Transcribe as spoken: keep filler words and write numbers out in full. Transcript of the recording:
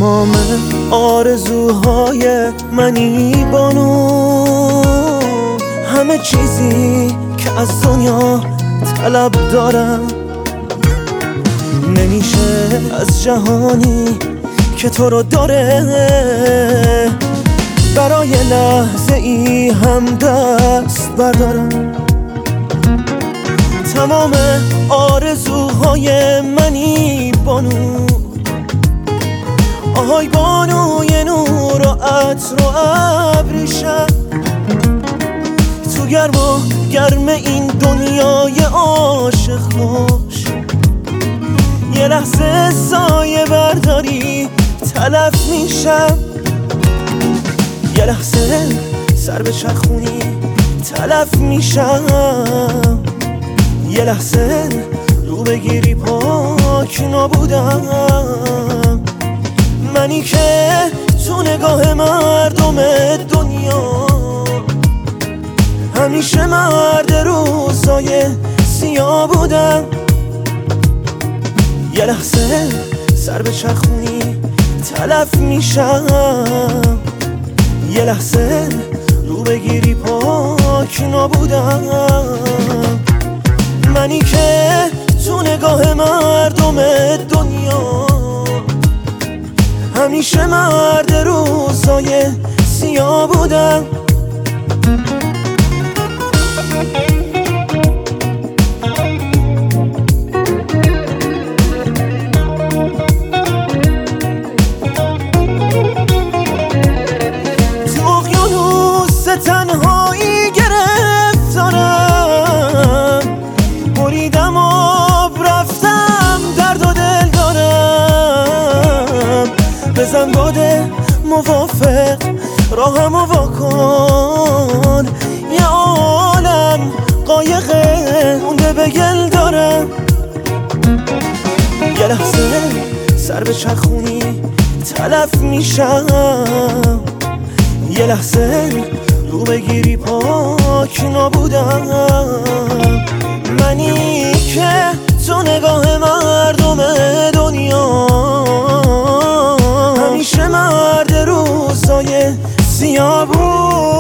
تمام آرزوهای منی بانو، همه چیزی که از دنیا طلب دارم. نمیشه از جهانی که تو رو داره برای لحظه ای هم دست بردارم. تمام آرزوهای منی بانو، آهای بانوی نور و عطر و ابریشم. تو گرم و گرم این دنیای عاشق خوش، یه لحظه سایه برداری تلف میشم. یه لحظه سر به چرخونی تلف میشم. یه لحظه رو بگیری پاک نابودم. منی که تو نگاه مردم دنیا همیشه مرد روزای سیاه بودم. یه لحظه سر به چرخونی تلف میشم. یه لحظه رو بگیری پاک نابودم. منی که تو نگاه مردم دنیا همیشه مرد روزای سیاه بودم. تو اقیانوس تنهایی گرفتارم، بریدم آب رفتم درد و دل دارم. بزن باده موافق راهم و واکن، یه عالم قایقه مونده به گل دارم. یه لحظه سر به چرخونی تلف میشم. یه لحظه رو بگیری پاک نابودم. منی که تو نگاه مردم دنیا همیشه مرد روزای سیاه بود.